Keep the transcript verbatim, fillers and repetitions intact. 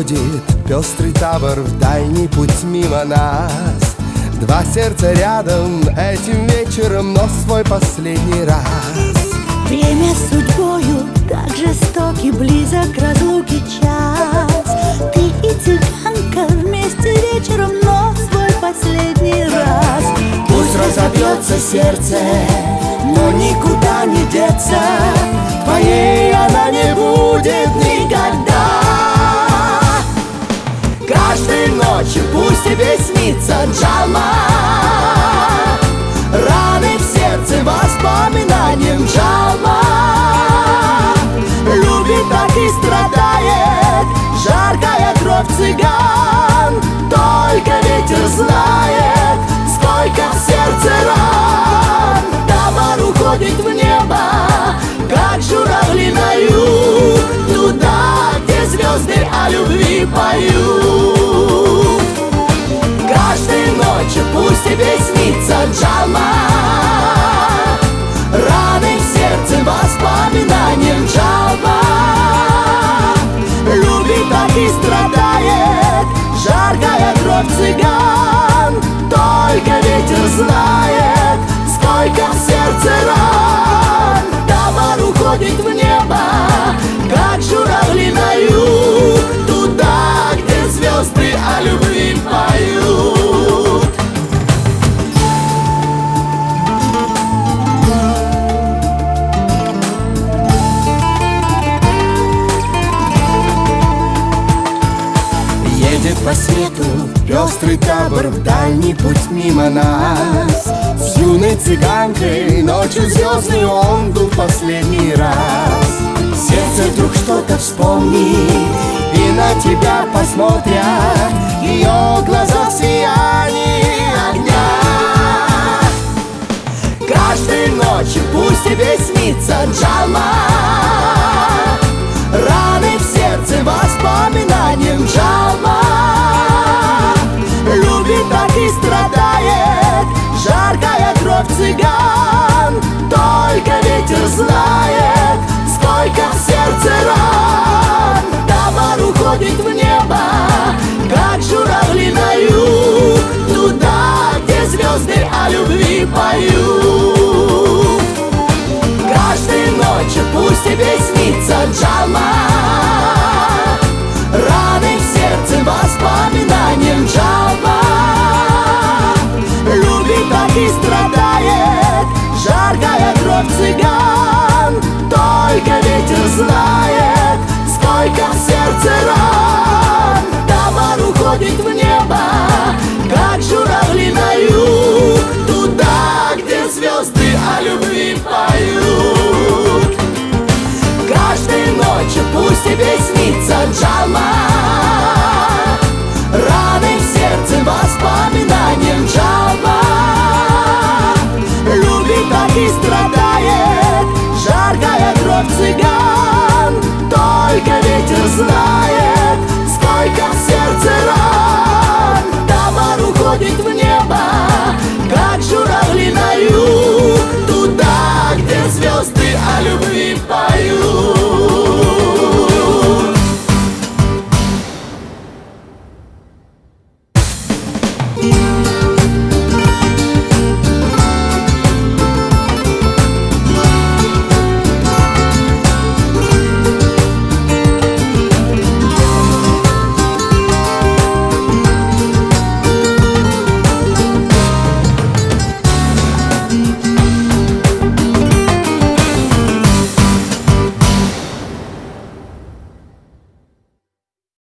уходит пестрый табор в дальний путь мимо нас. Два сердца рядом этим вечером, но свой последний раз. Время с судьбою так жестокий, близок разлуки час. Ты и цыганка вместе вечером, но свой последний раз. Пусть разобьется сердце, но никуда не деться. Твоей она не будет никогда. Каждой ночью пусть тебе снится Джалма. Раны в сердце воспоминанием Джалма. Любит так и страдает жаркая кровь цыган. Только ветер знает, сколько в сердце ран. Табор уходит в небо, как журавли на юг, туда, где звезды о любви поют. Каждой ночью пусть тебе снится Джалма. Раны в сердце воспоминанием Джалма. Любит так и страдает жаркая кровь цыган. Только ветер знает, сколько в сердце ран. Табор уходит в небо, как журавли на юг, туда, где звезды о любви поют. Едет по свету пестрый табор в дальний путь мимо нас. С юной цыганкой ночью звездный он был последний раз. Сердце вдруг что-то вспомнит и на тебя посмотрят. Ее глаза в сиянии огня. Каждой ночью пусть тебе снится Джалма.